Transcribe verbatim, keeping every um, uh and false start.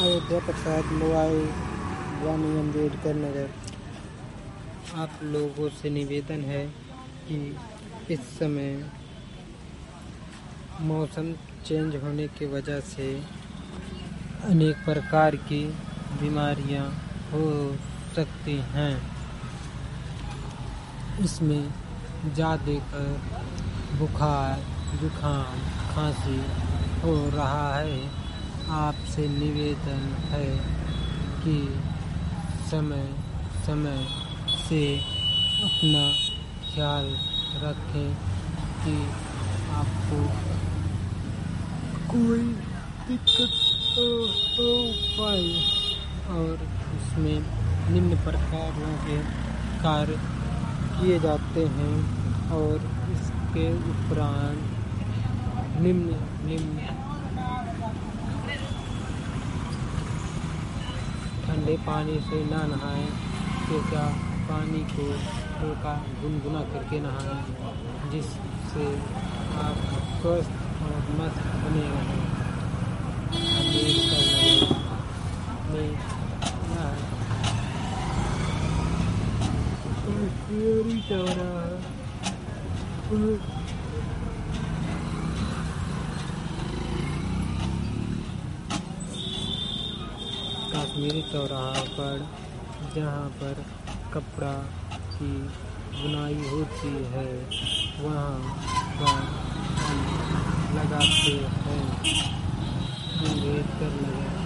Ayodhya Prasad, mobile ग्रामीण अम्बेडकर नगर। आप लोगों से निवेदन है कि इस समय मौसम चेंज होने की वजह से अनेक प्रकार की बीमारियां हो सकती हैं। इसमें ज़्यादातर बुखार, जुखाम, खांसी हो रहा है। आपसे निवेदन है कि समय समय से अपना ख्याल रखें कि आपको कोई दिक्कत न हो पाए। और इसमें निम्न प्रकारों के कार्य किए जाते हैं और इसके उपरांत निम्न निम्न ठंडे पानी से ना नहाएं, कृपया पानी को हल्का गुनगुना करके नहाएं, जिससे आप स्वस्थ और मस्त बने रहें। अम्बेडकर नगर में कश्मीरी चौराहा कश्मीरी चौराहा पर जहाँ पर कपड़ा की बुनाई होती है वहाँ पर हम लगाते हैं। अम्बेडकर नगर।